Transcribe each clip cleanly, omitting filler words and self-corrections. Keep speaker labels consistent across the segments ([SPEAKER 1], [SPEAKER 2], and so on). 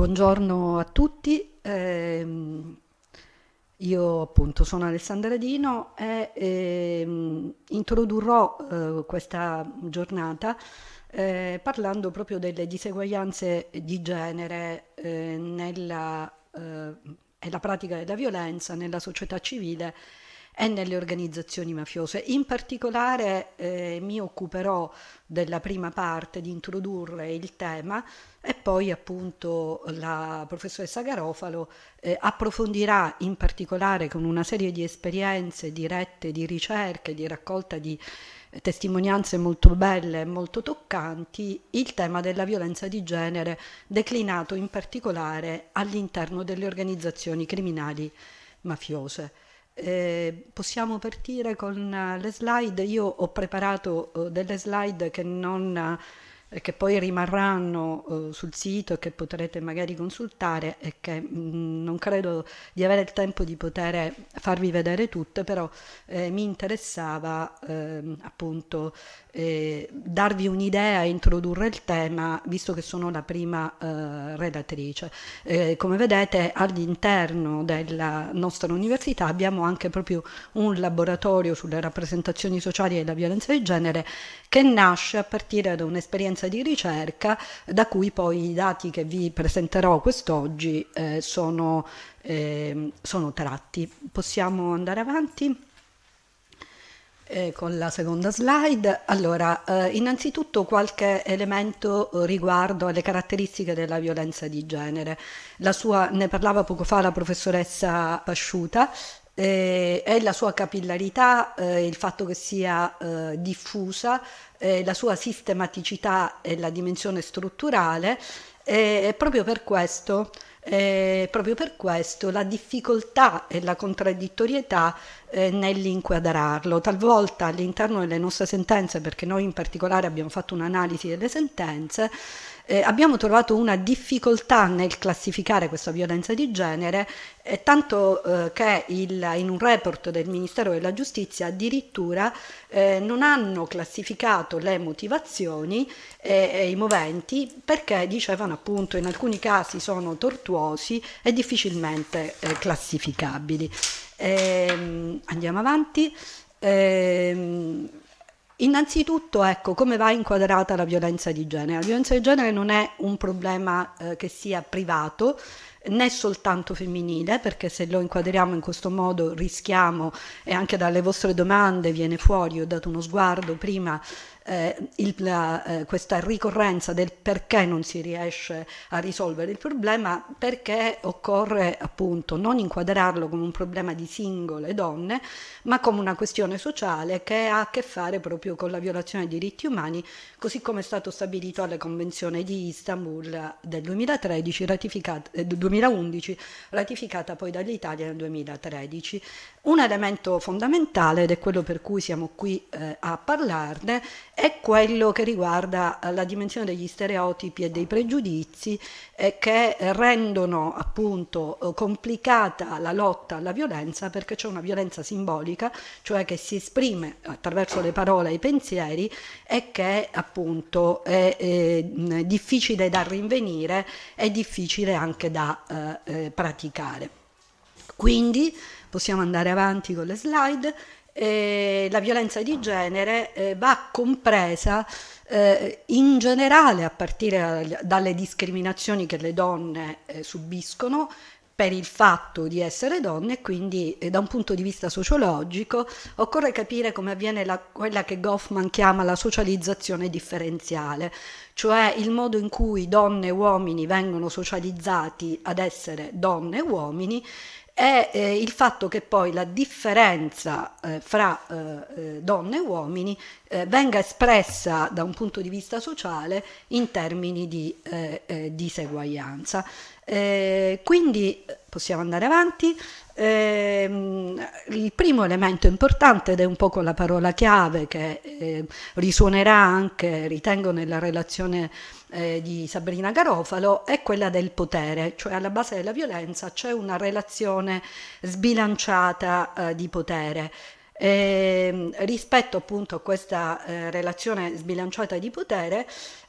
[SPEAKER 1] Buongiorno a tutti, io appunto sono Alessandra Dino e introdurrò questa giornata parlando proprio delle diseguaglianze di genere e la pratica della violenza nella società civile e nelle organizzazioni mafiose. In particolare mi occuperò della prima parte di introdurre il tema e poi appunto la professoressa Garofalo approfondirà in particolare con una serie di esperienze dirette di ricerche, di raccolta di testimonianze molto belle e molto toccanti, il tema della violenza di genere declinato in particolare all'interno delle organizzazioni criminali mafiose. Possiamo partire con le slide. Io ho preparato delle slide che poi rimarranno sul sito e che potrete magari consultare e che non credo di avere il tempo di poter farvi vedere tutte, però mi interessava appunto darvi un'idea e introdurre il tema, visto che sono la prima relatrice. Come vedete, all'interno della nostra università abbiamo anche proprio un laboratorio sulle rappresentazioni sociali e la violenza di genere che nasce a partire da un'esperienza di ricerca da cui poi i dati che vi presenterò quest'oggi sono tratti. Possiamo andare avanti? Con la seconda slide. Allora, innanzitutto qualche elemento riguardo alle caratteristiche della violenza di genere. Ne parlava poco fa la professoressa Pasciuta, e la sua capillarità, il fatto che sia diffusa, la sua sistematicità e la dimensione strutturale, e proprio per questo la difficoltà e la contraddittorietà nell'inquadrarlo. Talvolta all'interno delle nostre sentenze, perché noi in particolare abbiamo fatto un'analisi delle sentenze, abbiamo trovato una difficoltà nel classificare questa violenza di genere, tanto che in un report del Ministero della Giustizia addirittura non hanno classificato le motivazioni e i moventi, perché dicevano appunto in alcuni casi sono tortuosi e difficilmente classificabili. Andiamo avanti. Innanzitutto, ecco, come va inquadrata la violenza di genere? La violenza di genere non è un problema che sia privato, né soltanto femminile, perché se lo inquadriamo in questo modo rischiamo, e anche dalle vostre domande viene fuori, ho dato uno sguardo prima, questa ricorrenza del perché non si riesce a risolvere il problema, perché occorre appunto non inquadrarlo come un problema di singole donne, ma come una questione sociale che ha a che fare proprio con la violazione dei diritti umani, così come è stato stabilito alla Convenzione di Istanbul del 2011, ratificata poi dall'Italia nel 2013. Un elemento fondamentale, ed è quello per cui siamo qui a parlarne, è quello che riguarda la dimensione degli stereotipi e dei pregiudizi che rendono appunto complicata la lotta alla violenza, perché c'è una violenza simbolica, cioè che si esprime attraverso le parole e i pensieri e che appunto è difficile da rinvenire e difficile anche da praticare. Quindi possiamo andare avanti con le slide. La violenza di genere va compresa in generale a partire dalle discriminazioni che le donne subiscono per il fatto di essere donne, e quindi da un punto di vista sociologico occorre capire come avviene quella che Goffman chiama la socializzazione differenziale, cioè il modo in cui donne e uomini vengono socializzati ad essere donne e uomini, è il fatto che poi la differenza fra donne e uomini venga espressa da un punto di vista sociale in termini di diseguaglianza. Quindi possiamo andare avanti. Il primo elemento importante, ed è un po' con la parola chiave che risuonerà anche, ritengo, nella relazione di Sabrina Garofalo, è quella del potere, cioè alla base della violenza c'è una relazione sbilanciata di potere. Rispetto appunto a questa relazione sbilanciata di potere,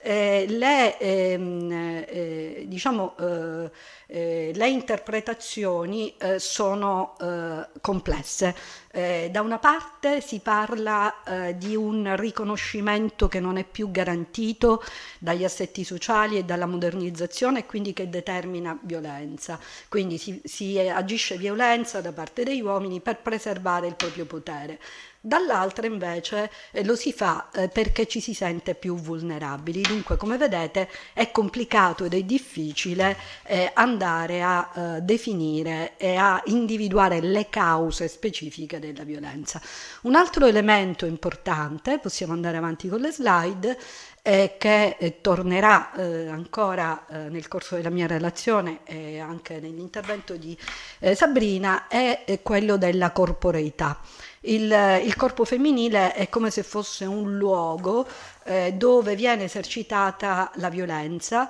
[SPEAKER 1] le interpretazioni sono complesse. Da una parte si parla di un riconoscimento che non è più garantito dagli assetti sociali e dalla modernizzazione, e quindi che determina violenza. Quindi si agisce violenza da parte degli uomini per preservare il proprio potere. Dall'altra invece lo si fa perché ci si sente più vulnerabili. Dunque, come vedete, è complicato ed è difficile andare a definire e a individuare le cause specifiche della violenza. Un altro elemento importante, possiamo andare avanti con le slide, che tornerà ancora nel corso della mia relazione e anche nell'intervento di Sabrina, è quello della corporeità. Il corpo femminile è come se fosse un luogo dove viene esercitata la violenza,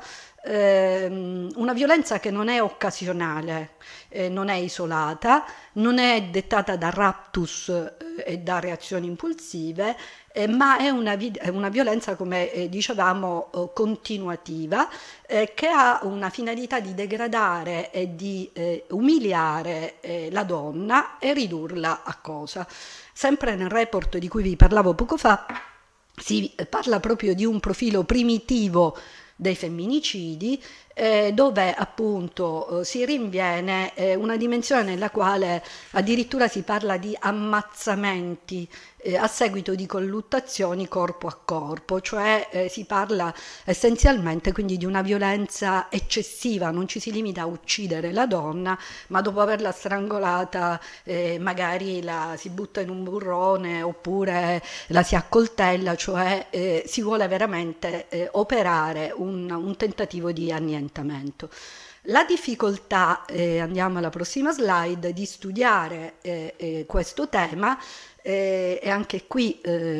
[SPEAKER 1] una violenza che non è occasionale, non è isolata, non è dettata da raptus e da reazioni impulsive, ma è una violenza, come dicevamo, continuativa, che ha una finalità di degradare e di umiliare la donna e ridurla a cosa? Sempre nel report di cui vi parlavo poco fa, si parla proprio di un profilo primitivo dei femminicidi, dove appunto si rinviene una dimensione nella quale addirittura si parla di ammazzamenti a seguito di colluttazioni corpo a corpo, cioè si parla essenzialmente quindi di una violenza eccessiva. Non ci si limita a uccidere la donna, ma dopo averla strangolata magari la si butta in un burrone oppure la si accoltella, cioè si vuole veramente operare un tentativo di annientamento. La difficoltà, andiamo alla prossima slide, di studiare questo tema, e anche qui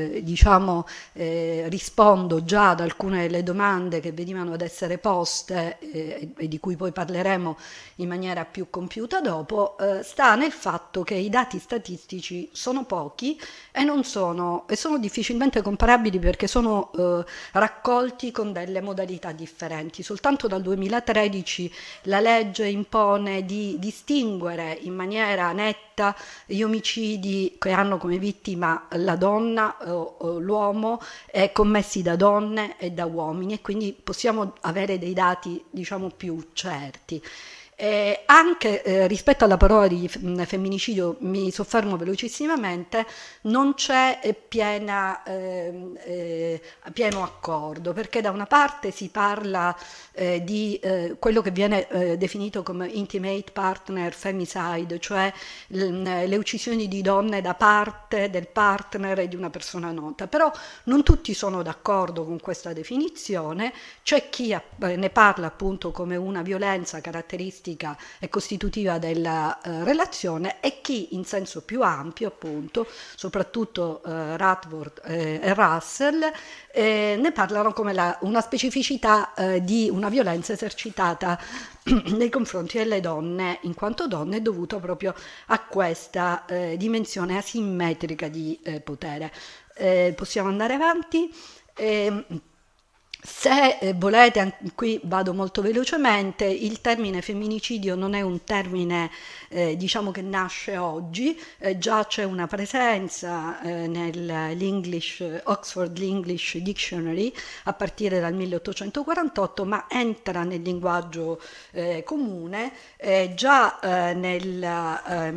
[SPEAKER 1] rispondo già ad alcune delle domande che venivano ad essere poste e di cui poi parleremo in maniera più compiuta dopo, sta nel fatto che i dati statistici sono pochi e sono difficilmente comparabili, perché sono raccolti con delle modalità differenti. Soltanto dal 2013 la legge impone di distinguere in maniera netta gli omicidi che hanno come vittima la donna o l'uomo commessi da donne e da uomini, e quindi possiamo avere dei dati più certi. Anche rispetto alla parola di femminicidio, mi soffermo velocissimamente, non c'è pieno accordo, perché da una parte si parla di quello che viene definito come intimate partner femicide, cioè le uccisioni di donne da parte del partner e di una persona nota, però non tutti sono d'accordo con questa definizione. C'è chi ne parla appunto come una violenza caratteristica e costitutiva della relazione, e chi in senso più ampio, appunto, soprattutto Radford e Russell, ne parlano come una specificità di una violenza esercitata nei confronti delle donne in quanto donne, dovuto proprio a questa dimensione asimmetrica di potere. Possiamo andare avanti. Se volete, qui vado molto velocemente, il termine femminicidio non è un termine che nasce oggi, già c'è una presenza Oxford English Dictionary a partire dal 1848, ma entra nel linguaggio comune già nel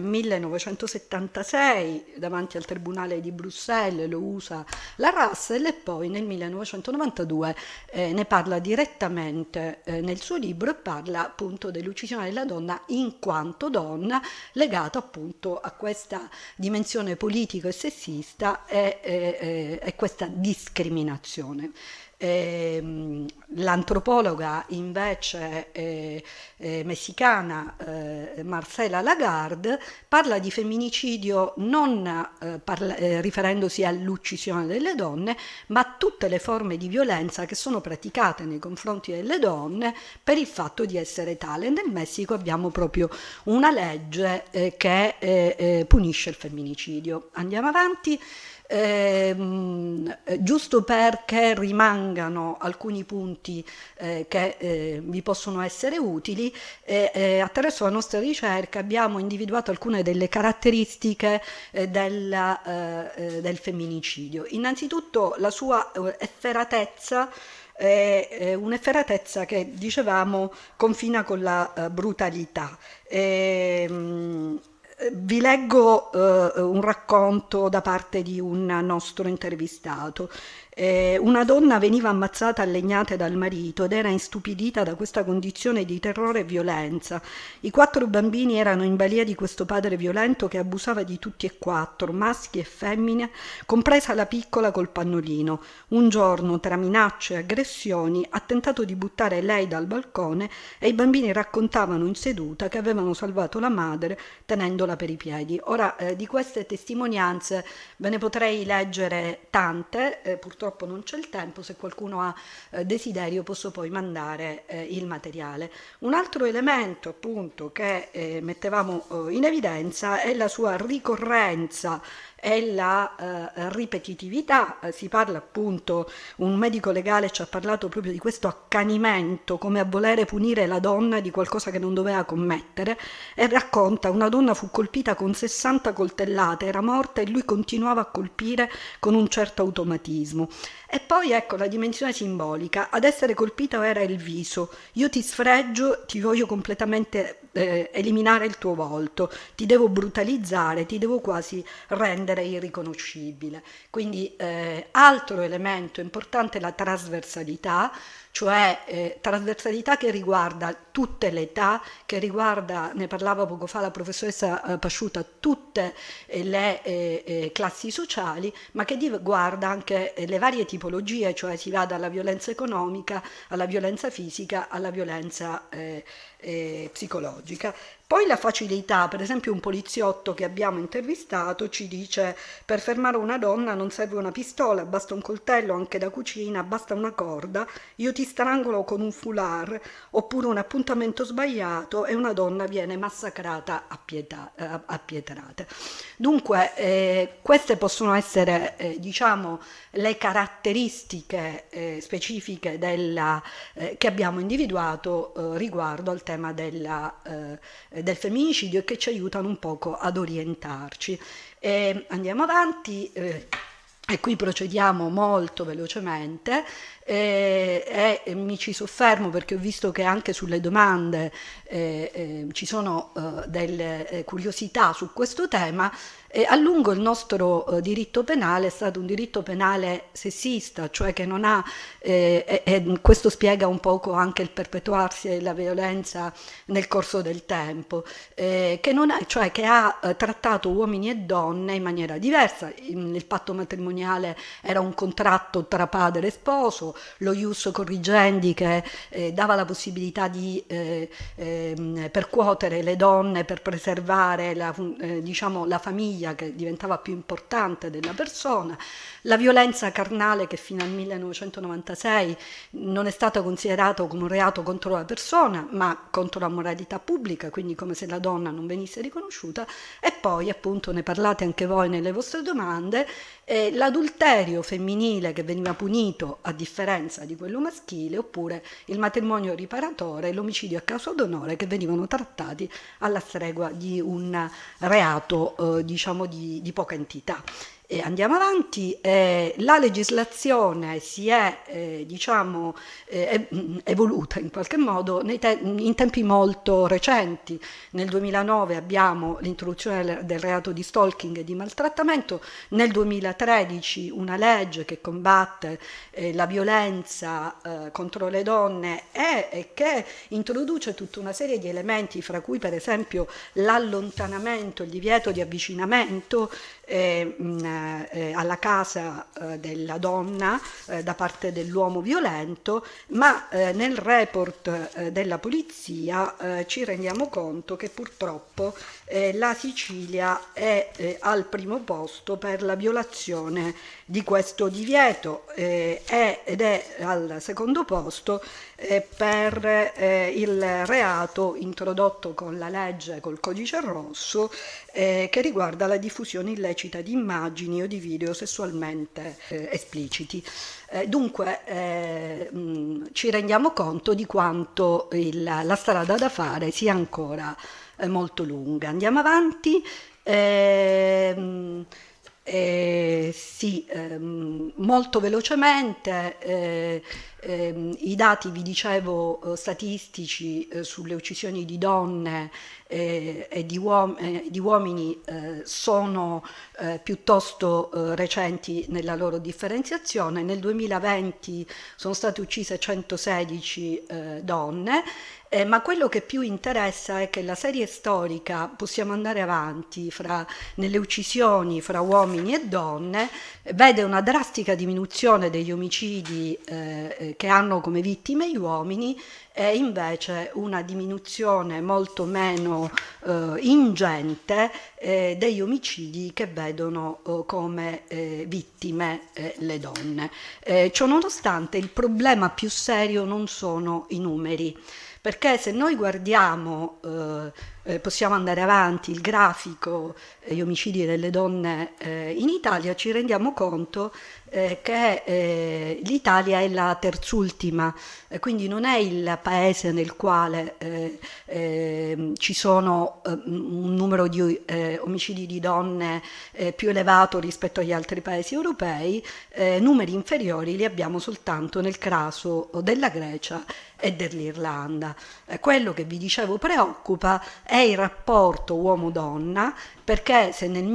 [SPEAKER 1] 1976 davanti al Tribunale di Bruxelles lo usa la Russell, e poi nel 1992 ne parla direttamente nel suo libro, e parla appunto dell'uccisione della donna in quanto donna, legata appunto a questa dimensione politica e sessista e questa discriminazione. L'antropologa invece messicana Marcela Lagarde parla di femminicidio non riferendosi all'uccisione delle donne, ma a tutte le forme di violenza che sono praticate nei confronti delle donne per il fatto di essere tale. Nel Messico abbiamo proprio una legge che punisce il femminicidio. Andiamo avanti. Giusto perché rimangano alcuni punti che vi possono essere utili, attraverso la nostra ricerca abbiamo individuato alcune delle caratteristiche del femminicidio. Innanzitutto la sua efferatezza è un'efferatezza che, dicevamo, confina con la brutalità. Vi leggo un racconto da parte di un nostro intervistato. Una donna veniva ammazzata a legnate dal marito ed era istupidita da questa condizione di terrore e violenza. I 4 bambini erano in balia di questo padre violento che abusava di tutti e 4, maschi e femmine, compresa la piccola col pannolino. Un giorno, tra minacce e aggressioni, ha tentato di buttare lei dal balcone e i bambini raccontavano in seduta che avevano salvato la madre tenendola per i piedi. Ora, di queste testimonianze ve ne potrei leggere tante, purtroppo non c'è il tempo. Se qualcuno ha desiderio posso poi mandare il materiale. Un altro elemento appunto che mettevamo in evidenza è la sua ricorrenza e la ripetitività. Si parla appunto, un medico legale ci ha parlato proprio di questo accanimento, come a volere punire la donna di qualcosa che non doveva commettere, e racconta: una donna fu colpita con 60 coltellate, era morta e lui continuava a colpire con un certo automatismo. E poi ecco la dimensione simbolica: ad essere colpita era il viso. Io ti sfregio, ti voglio completamente eliminare il tuo volto, ti devo brutalizzare, ti devo quasi rendere irriconoscibile. Quindi altro elemento importante è la trasversalità, cioè trasversalità che riguarda tutte le età, che riguarda, ne parlava poco fa la professoressa Pasciuta, tutte le classi sociali, ma che riguarda anche le varie tipologie, cioè si va dalla violenza economica alla violenza fisica alla violenza psicologica. Poi la facilità, per esempio un poliziotto che abbiamo intervistato ci dice: per fermare una donna non serve una pistola, basta un coltello anche da cucina, basta una corda, io ti strangolo con un foulard, oppure un appuntamento sbagliato e una donna viene massacrata a pietrate. Dunque queste possono essere diciamo le caratteristiche specifiche che abbiamo individuato riguardo al tema del femminicidio e che ci aiutano un poco ad orientarci. Andiamo avanti. E qui procediamo molto velocemente e mi ci soffermo perché ho visto che anche sulle domande ci sono delle curiosità su questo tema. A lungo il nostro diritto penale è stato un diritto penale sessista, cioè che non ha, questo spiega un poco anche il perpetuarsi della violenza nel corso del tempo, che non è, cioè che ha trattato uomini e donne in maniera diversa. Il patto matrimoniale era un contratto tra padre e sposo, lo ius corrigendi che dava la possibilità di percuotere le donne per preservare diciamo, la famiglia che diventava più importante della persona, la violenza carnale che fino al 1996 non è stata considerata come un reato contro la persona ma contro la moralità pubblica, quindi come se la donna non venisse riconosciuta, e poi appunto ne parlate anche voi nelle vostre domande, l'adulterio femminile che veniva punito a differenza di quello maschile, oppure il matrimonio riparatore e l'omicidio a causa d'onore che venivano trattati alla stregua di un reato diciamo di poca entità. Andiamo avanti, la legislazione si è diciamo, evoluta in qualche modo in tempi molto recenti. Nel 2009 abbiamo l'introduzione del reato di stalking e di maltrattamento, nel 2013 una legge che combatte la violenza contro le donne e che introduce tutta una serie di elementi, fra cui per esempio l'allontanamento, il divieto di avvicinamento alla casa della donna da parte dell'uomo violento, ma nel report della polizia ci rendiamo conto che purtroppo la Sicilia è al primo posto per la violazione di questo divieto ed è al secondo posto per il reato introdotto con la legge, col codice rosso, che riguarda la diffusione illecita di immagini o di video sessualmente espliciti. Dunque ci rendiamo conto di quanto la strada da fare sia ancora molto lunga. Andiamo avanti. Sì, molto velocemente, i dati, vi dicevo, statistici sulle uccisioni di donne e di uomini sono piuttosto recenti nella loro differenziazione. Nel 2020 sono state uccise 116 donne. Ma quello che più interessa è che la serie storica, possiamo andare avanti, nelle uccisioni fra uomini e donne, vede una drastica diminuzione degli omicidi che hanno come vittime gli uomini e invece una diminuzione molto meno ingente degli omicidi che vedono come vittime le donne. Ciò nonostante, il problema più serio non sono i numeri. Perché se noi guardiamo, possiamo andare avanti, il grafico degli omicidi delle donne in Italia, ci rendiamo conto che l'Italia è la terzultima, quindi non è il paese nel quale ci sono un numero di omicidi di donne più elevato rispetto agli altri paesi europei. Numeri inferiori li abbiamo soltanto nel caso della Grecia e dell'Irlanda. Quello che vi dicevo preoccupa è il rapporto uomo-donna, perché se nel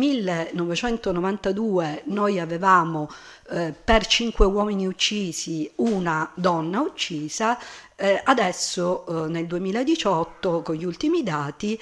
[SPEAKER 1] 1992 noi avevamo per 5 uomini uccisi una donna uccisa, adesso nel 2018 con gli ultimi dati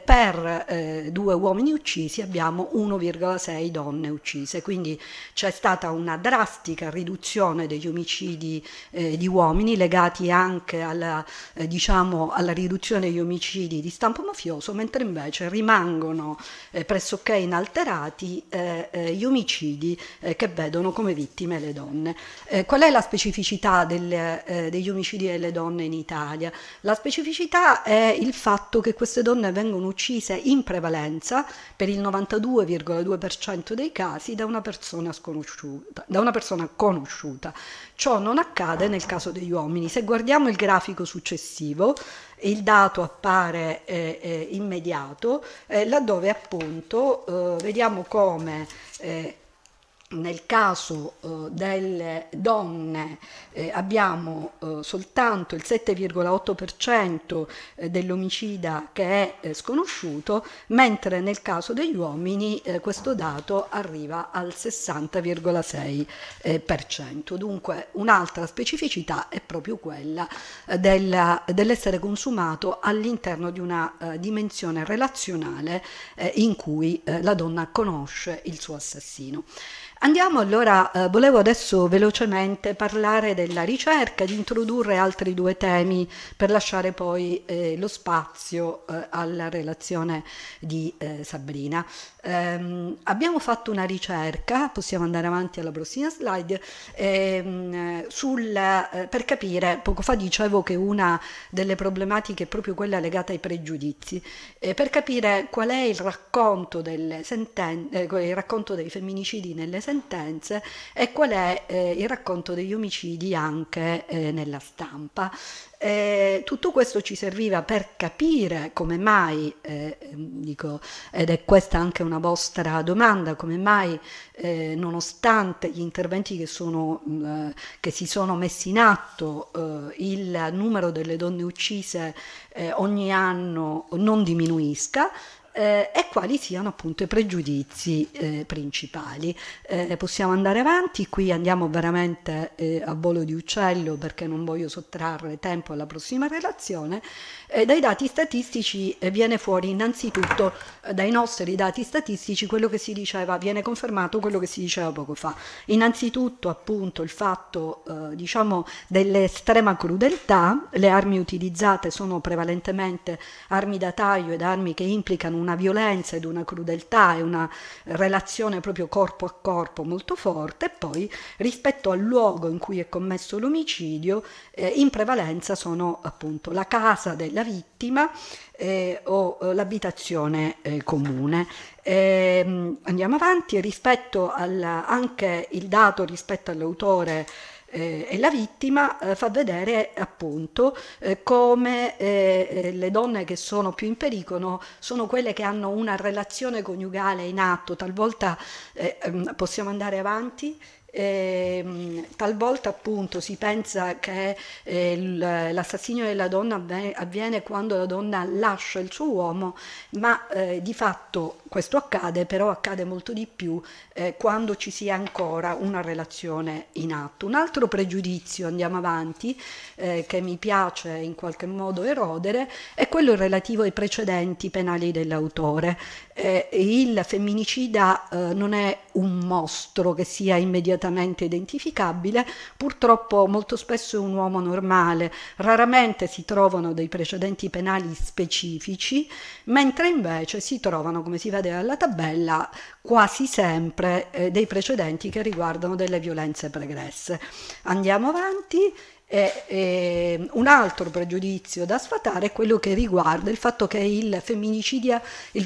[SPEAKER 1] per 2 uomini uccisi abbiamo 1,6 donne uccise, quindi c'è stata una drastica riduzione degli omicidi di uomini legati anche alla riduzione degli omicidi di stampo mafioso, mentre invece rimangono pressoché inalterati gli omicidi che vedono come vittime le donne. Qual è la specificità degli omicidi delle donne in Italia? La specificità è il fatto che queste donne vengono uccise in prevalenza, per il 92,2% dei casi, da una persona conosciuta. Ciò non accade nel caso degli uomini. Se guardiamo il grafico successivo, il dato appare immediato, laddove appunto vediamo come nel caso delle donne abbiamo soltanto il 7,8% dell'omicida che è sconosciuto, mentre nel caso degli uomini questo dato arriva al 60,6%. Dunque un'altra specificità è proprio quella dell'essere consumato all'interno di una dimensione relazionale in cui la donna conosce il suo assassino. Andiamo allora, volevo adesso velocemente parlare della ricerca, di introdurre altri 2 temi per lasciare poi lo spazio alla relazione di Sabrina. Abbiamo fatto una ricerca, possiamo andare avanti alla prossima slide, per capire, poco fa dicevo che una delle problematiche è proprio quella legata ai pregiudizi, per capire qual è il racconto dei femminicidi nelle sentenze e qual è il racconto degli omicidi anche nella stampa. Tutto questo ci serviva per capire come mai, ed è questa anche una vostra domanda, come mai nonostante gli interventi che si sono messi in atto, il numero delle donne uccise ogni anno non diminuisca. e quali siano appunto i pregiudizi principali. Possiamo andare avanti, qui andiamo veramente a volo di uccello perché non voglio sottrarre tempo alla prossima relazione. Dai dati statistici viene fuori innanzitutto, dai nostri dati statistici, quello che si diceva, viene confermato quello che si diceva poco fa. Innanzitutto appunto il fatto diciamo dell'estrema crudeltà, le armi utilizzate sono prevalentemente armi da taglio ed armi che implicano una violenza ed una crudeltà e una relazione proprio corpo a corpo molto forte, e poi rispetto al luogo in cui è commesso l'omicidio in prevalenza sono appunto la casa della vittima o l'abitazione comune. Andiamo avanti, rispetto anche il dato rispetto all'autore e la vittima fa vedere appunto come le donne che sono più in pericolo sono quelle che hanno una relazione coniugale in atto, talvolta possiamo andare avanti. Talvolta appunto si pensa che l'assassinio della donna avviene quando la donna lascia il suo uomo, ma di fatto questo accade, però accade molto di più quando ci sia ancora una relazione in atto. Un altro pregiudizio, andiamo avanti, che mi piace in qualche modo erodere, è quello relativo ai precedenti penali dell'autore. Il femminicida non è un mostro che sia immediatamente identificabile, purtroppo molto spesso è un uomo normale, raramente si trovano dei precedenti penali specifici, mentre invece si trovano, come si vede dalla tabella, quasi sempre dei precedenti che riguardano delle violenze pregresse. Andiamo avanti. Un altro pregiudizio da sfatare è quello che riguarda il fatto che il femminicida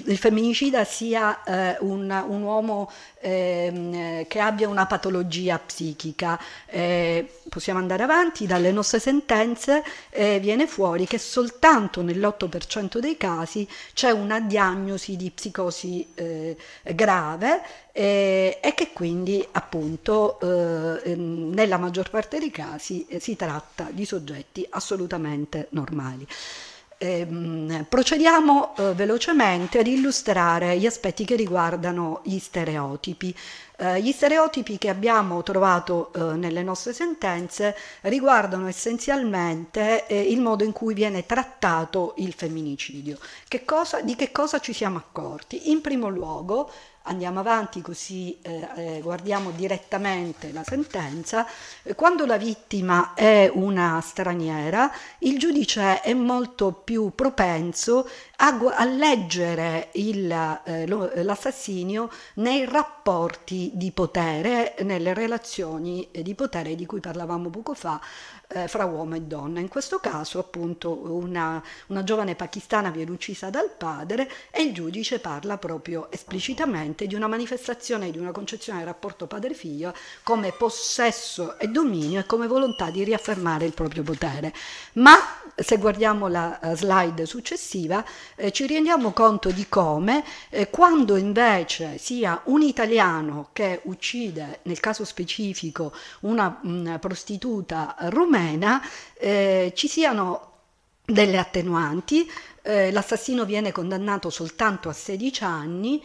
[SPEAKER 1] sia un uomo che abbia una patologia psichica. Possiamo andare avanti, dalle nostre sentenze viene fuori che soltanto nell'8% dei casi c'è una diagnosi di psicosi grave e che quindi appunto nella maggior parte dei casi si tratta di soggetti assolutamente normali. Procediamo velocemente ad illustrare gli aspetti che riguardano gli stereotipi. Gli stereotipi che abbiamo trovato nelle nostre sentenze riguardano essenzialmente il modo in cui viene trattato il femminicidio. Di che cosa ci siamo accorti? In primo luogo, andiamo avanti così guardiamo direttamente la sentenza, quando la vittima è una straniera, il giudice è molto più propenso a leggere l'assassinio nei rapporti di potere, nelle relazioni di potere di cui parlavamo poco fa, fra uomo e donna. In questo caso appunto una giovane pakistana viene uccisa dal padre e il giudice parla proprio esplicitamente di una manifestazione di una concezione del rapporto padre-figlio come possesso e dominio e come volontà di riaffermare il proprio potere. Ma se guardiamo la slide successiva ci rendiamo conto di come quando invece sia un italiano che uccide, nel caso specifico una prostituta rumena, ci siano delle attenuanti, l'assassino viene condannato soltanto a 16 anni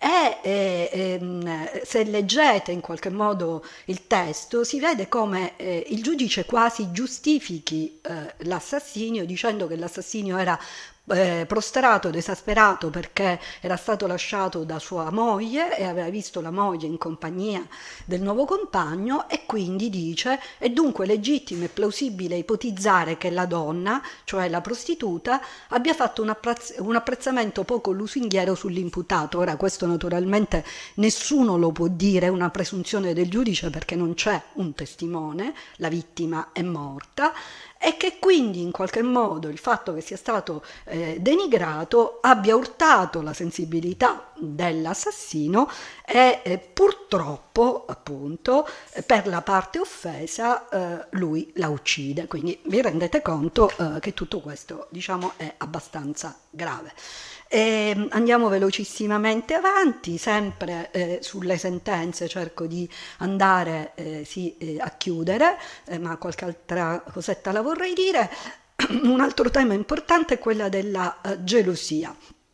[SPEAKER 1] e se leggete in qualche modo il testo si vede come il giudice quasi giustifichi l'assassinio dicendo che l'assassinio era prostrato ed esasperato perché era stato lasciato da sua moglie e aveva visto la moglie in compagnia del nuovo compagno e quindi dice è dunque legittimo e plausibile ipotizzare che la donna, cioè la prostituta, abbia fatto un apprezzamento poco lusinghiero sull'imputato. Ora questo naturalmente nessuno lo può dire, è una presunzione del giudice perché non c'è un testimone, la vittima è morta, e che quindi in qualche modo il fatto che sia stato denigrato abbia urtato la sensibilità dell'assassino e purtroppo appunto per la parte offesa lui la uccide. Quindi vi rendete conto che tutto questo diciamo è abbastanza grave. Andiamo velocissimamente avanti, sempre sulle sentenze cerco di andare a chiudere, ma qualche altra cosetta la vorrei dire. Un altro tema importante è quella della gelosia.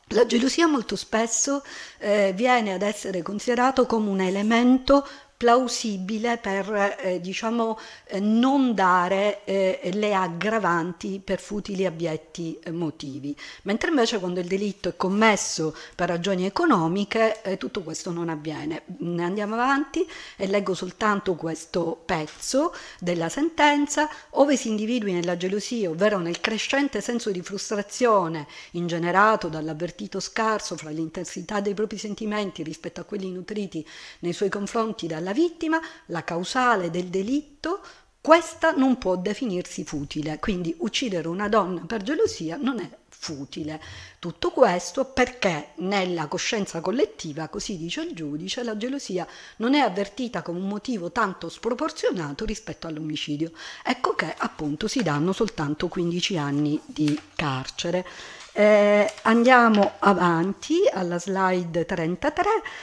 [SPEAKER 1] La gelosia molto spesso viene ad essere considerato come un elemento plausibile per non dare le aggravanti per futili abietti motivi, mentre invece quando il delitto è commesso per ragioni economiche tutto questo non avviene. Andiamo avanti e leggo soltanto questo pezzo della sentenza: ove si individui nella gelosia, ovvero nel crescente senso di frustrazione ingenerato dall'avvertito scarso fra l'intensità dei propri sentimenti rispetto a quelli nutriti nei suoi confronti dalla vittima, la causale del delitto, questa non può definirsi futile. Quindi uccidere una donna per gelosia non è futile. Tutto questo perché nella coscienza collettiva, così dice il giudice, la gelosia non è avvertita come un motivo tanto sproporzionato rispetto all'omicidio. Ecco che appunto si danno soltanto 15 anni di carcere. Andiamo avanti alla slide 33.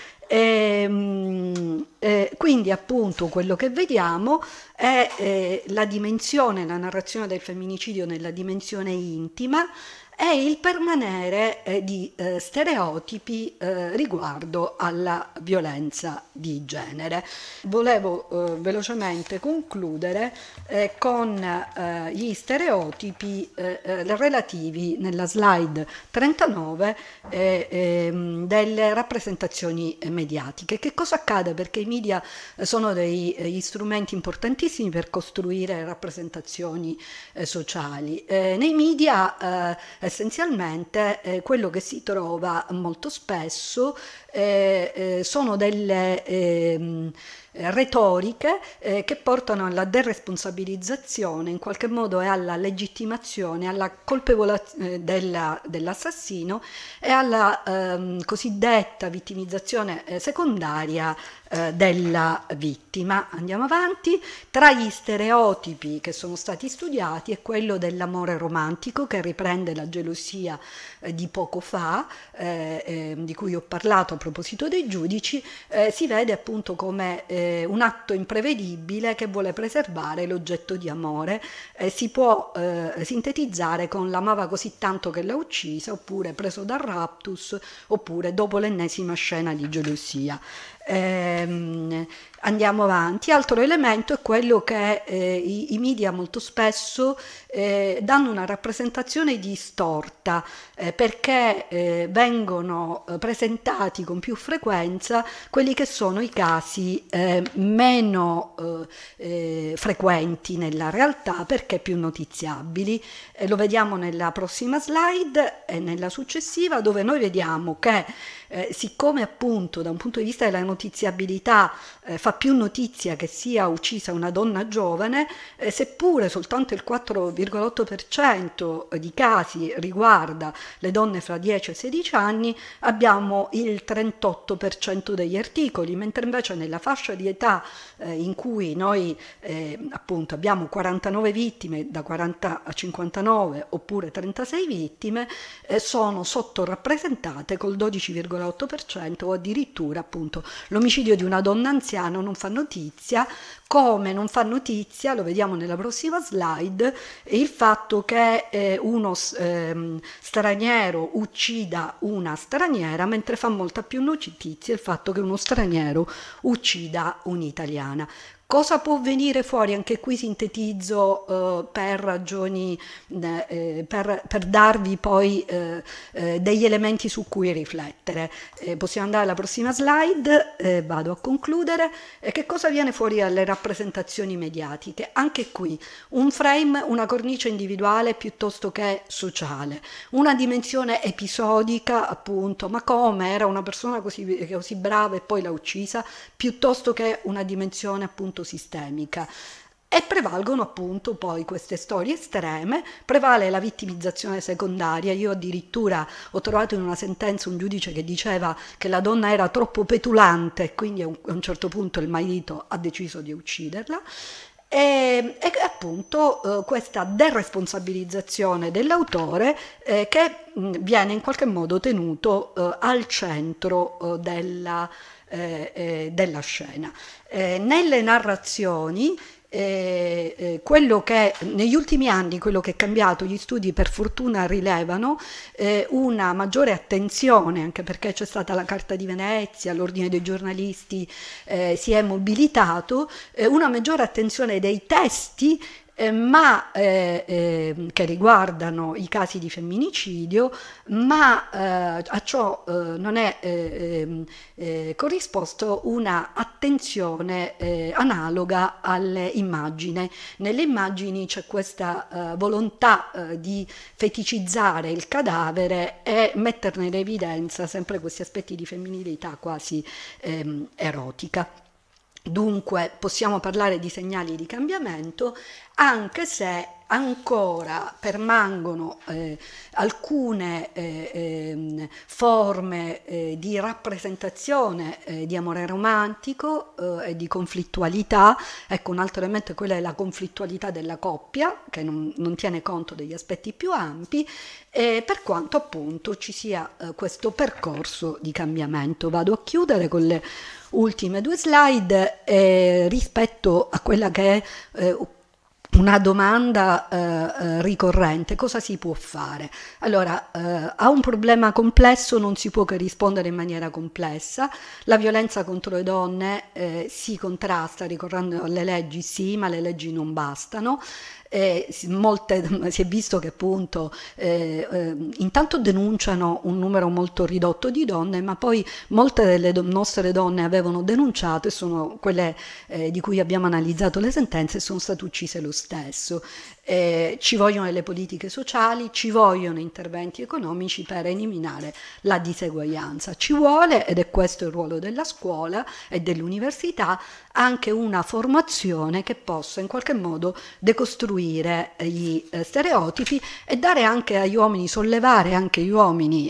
[SPEAKER 1] Quindi appunto quello che vediamo è la dimensione, la narrazione del femminicidio nella dimensione intima è il permanere di stereotipi riguardo alla violenza di genere. Volevo velocemente concludere con gli stereotipi relativi nella slide 39 delle rappresentazioni mediatiche. Che cosa accade? Perché i media sono degli strumenti importantissimi per costruire rappresentazioni sociali. Nei media essenzialmente quello che si trova molto spesso sono delle retoriche che portano alla deresponsabilizzazione in qualche modo e alla legittimazione, alla colpevolezza dell'assassino e alla cosiddetta vittimizzazione secondaria della vittima. Andiamo avanti. Tra gli stereotipi che sono stati studiati è quello dell'amore romantico, che riprende la gelosia di poco fa, di cui ho parlato a proposito dei giudici. Si vede appunto come un atto imprevedibile che vuole preservare l'oggetto di amore. Si può sintetizzare con l'amava così tanto che l'ha uccisa, oppure preso dal raptus, oppure dopo l'ennesima scena di gelosia. Andiamo avanti. Altro elemento è quello che i media molto spesso danno una rappresentazione distorta perché vengono presentati con più frequenza quelli che sono i casi meno frequenti nella realtà, perché più notiziabili. Lo vediamo nella prossima slide e nella successiva, dove noi vediamo che siccome appunto da un punto di vista della notiziabilità fa più notizia che sia uccisa una donna giovane, seppure soltanto il 4,8% di casi riguarda le donne fra 10 e 16 anni, abbiamo il 38% degli articoli, mentre invece nella fascia di età in cui noi appunto abbiamo 49 vittime da 40 a 59 oppure 36 vittime, sono sottorappresentate col 12,8% o addirittura appunto l'omicidio di una donna anziana non fa notizia, come non fa notizia, lo vediamo nella prossima slide, il fatto che uno straniero uccida una straniera, mentre fa molta più notizia il fatto che uno straniero uccida un'italiana. Cosa può venire fuori? Anche qui sintetizzo per ragioni, per darvi poi degli elementi su cui riflettere. Possiamo andare alla prossima slide, vado a concludere. Che cosa viene fuori alle rappresentazioni mediatiche? Anche qui un frame, una cornice individuale piuttosto che sociale, una dimensione episodica appunto, ma come era una persona così brava e poi l'ha uccisa, piuttosto che una dimensione appunto sistemica. E prevalgono appunto poi queste storie estreme, prevale la vittimizzazione secondaria. Io addirittura ho trovato in una sentenza un giudice che diceva che la donna era troppo petulante e quindi a un certo punto il marito ha deciso di ucciderla. E appunto questa deresponsabilizzazione dell'autore che viene in qualche modo tenuto al centro della scena. Nelle narrazioni quello che negli ultimi anni, quello che è cambiato, gli studi per fortuna rilevano una maggiore attenzione, anche perché c'è stata la Carta di Venezia, l'Ordine dei giornalisti si è mobilitato, una maggiore attenzione dei testi che riguardano i casi di femminicidio, ma a ciò non è corrisposto una attenzione analoga alle immagini. Nelle immagini c'è questa volontà di feticizzare il cadavere e metterne in evidenza sempre questi aspetti di femminilità quasi erotica. Dunque possiamo parlare di segnali di cambiamento, anche se ancora permangono alcune forme di rappresentazione di amore romantico e di conflittualità. Ecco, un altro elemento è quella della conflittualità della coppia, che non tiene conto degli aspetti più ampi, per quanto appunto ci sia questo percorso di cambiamento. Vado a chiudere con le ultime due slide rispetto a quella che è una domanda ricorrente: cosa si può fare? Allora, a un problema complesso non si può che rispondere in maniera complessa. La violenza contro le donne si contrasta ricorrendo alle leggi, sì, ma le leggi non bastano. Si è visto che appunto intanto denunciano un numero molto ridotto di donne, ma poi molte delle nostre donne avevano denunciato e sono quelle di cui abbiamo analizzato le sentenze e sono state uccise lo stesso. Ci vogliono le politiche sociali, ci vogliono interventi economici per eliminare la diseguaglianza. Ci vuole, ed è questo il ruolo della scuola e dell'università, anche una formazione che possa in qualche modo decostruire gli stereotipi e dare anche agli uomini, sollevare anche gli uomini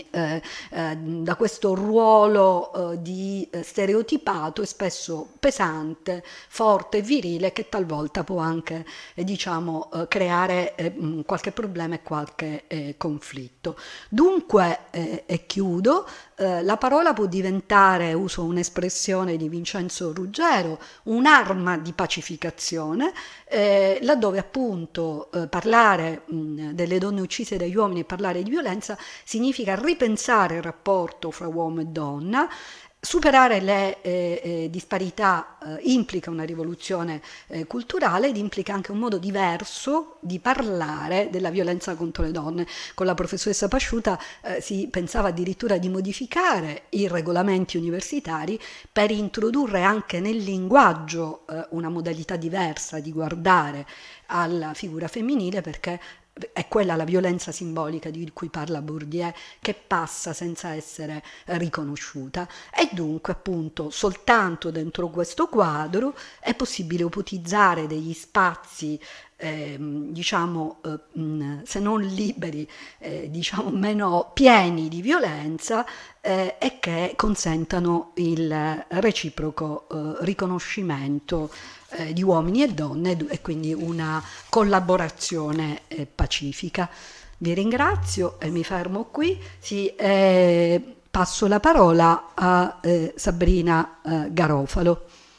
[SPEAKER 1] da questo ruolo di stereotipato e spesso pesante, forte, virile, che talvolta può anche creare qualche problema e qualche conflitto. Dunque, e chiudo, la parola può diventare, uso un'espressione di Vincenzo Ruggero, un'arma di pacificazione, laddove appunto parlare delle donne uccise dagli uomini e parlare di violenza significa ripensare il rapporto fra uomo e donna. Superare le disparità implica una rivoluzione culturale ed implica anche un modo diverso di parlare della violenza contro le donne. Con la professoressa Pasciuta si pensava addirittura di modificare i regolamenti universitari per introdurre anche nel linguaggio una modalità diversa di guardare alla figura femminile, perché è quella la violenza simbolica di cui parla Bourdieu, che passa senza essere riconosciuta. E dunque appunto soltanto dentro questo quadro è possibile ipotizzare degli spazi se non liberi, meno pieni di violenza e che consentano il reciproco riconoscimento di uomini e donne e quindi una collaborazione pacifica. Vi ringrazio e mi fermo qui. Passo la parola a Sabrina Garofalo.